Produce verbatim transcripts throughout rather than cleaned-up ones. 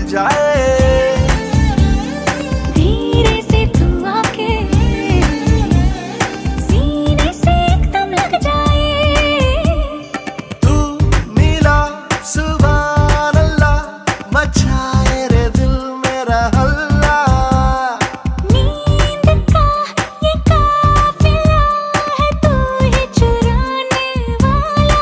जाए। धीरे से तू आके सीने से एकदम लग जाए। तू मिला सुभान अल्लाह, मचाए रे दिल मेरा हल्ला। नींद का ये काफिला है तू ही चुराने वाला।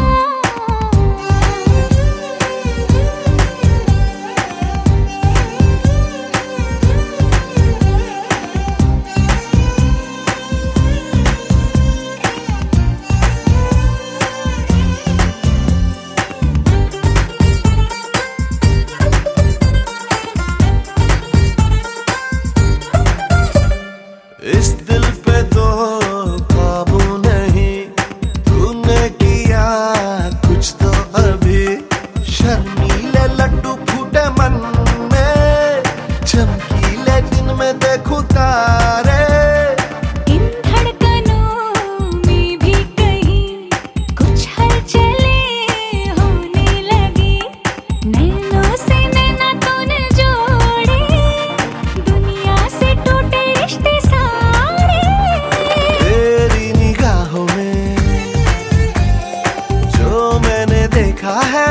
इस दिल पे तो काबू नहीं, तूने किया कुछ तो अभी। शर्मीले लड्डू फूटे मन में, चमकीले दिन में देखूं तारे। इन धड़कनों में भी कहीं कुछ हलचले होने लगी। नैनों से नैना तूने जोड़े, दुनिया से टूटे रिश्ते सारे। तेरी निगाहों में जो मैंने देखा है,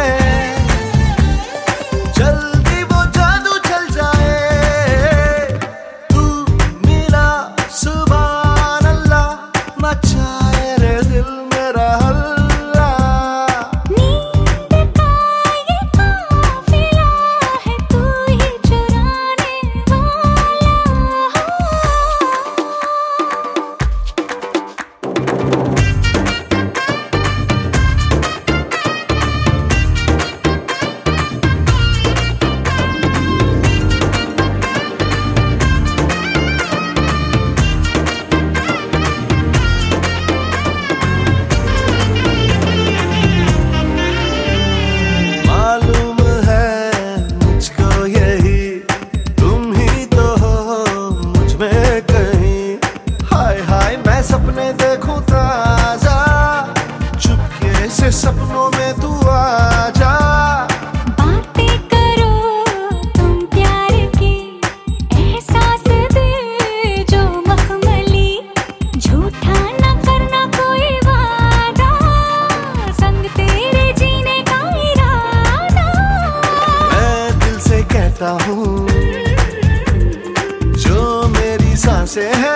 जल्दी वो जादू चल जाए। तू मिला सुभान अल्लाह, मचाए रे दिल मेरा हल्ला। नींद का ये काफिला है तू ही चुराने वाला। मालूम है मुझको यही, तुम ही तो हो मुझ में कहीं। हाय हाय मैं सपने देखूं ताजा, चुपके से सपनों में तू आजा। बातें करो तुम प्यार की, एहसास दे जो मखमली। झूठा न करना कोई वादा, संग तेरे जीने का इरादा। मैं दिल से कहता हूँ जो मेरी सांसें हैं,